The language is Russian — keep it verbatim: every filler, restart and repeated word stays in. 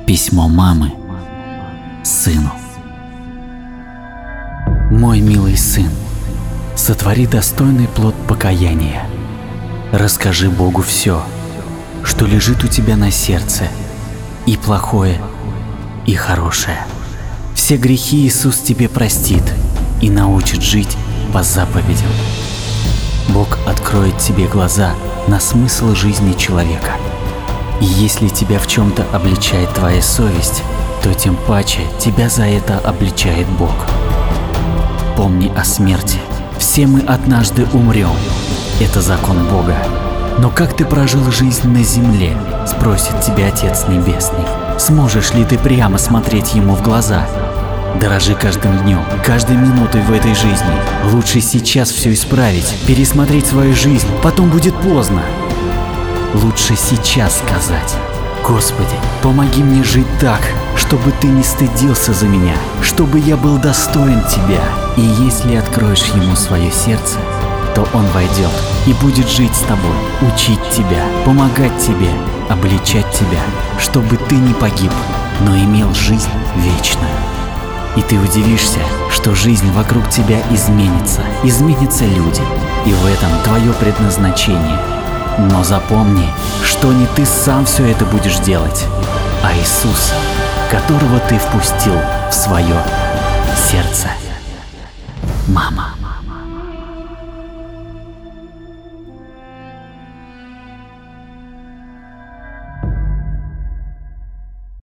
Письмо мамы сыну. Мой милый сын, сотвори достойный плод покаяния. Расскажи Богу все, что лежит у тебя на сердце, и плохое, и хорошее. Все грехи Иисус тебе простит и научит жить по заповедям. Бог откроет тебе глаза на смысл жизни человека. И если тебя в чем-то обличает твоя совесть, то тем паче тебя за это обличает Бог. Помни о смерти. Все мы однажды умрем. Это закон Бога. Но как ты прожил жизнь на земле, спросит тебя Отец Небесный. Сможешь ли ты прямо смотреть Ему в глаза? Дорожи каждым днем, каждой минутой в этой жизни. Лучше сейчас все исправить, пересмотреть свою жизнь, потом будет поздно. Лучше сейчас сказать: Господи, помоги мне жить так, чтобы Ты не стыдился за меня, чтобы я был достоин Тебя. И если откроешь Ему свое сердце, то Он войдет и будет жить с тобой, учить тебя, помогать тебе, обличать тебя, чтобы ты не погиб, но имел жизнь вечную. И ты удивишься, что жизнь вокруг тебя изменится, изменятся люди, и в этом твое предназначение. Но запомни, что не ты сам все это будешь делать, а Иисус, которого ты впустил в свое сердце. Мама.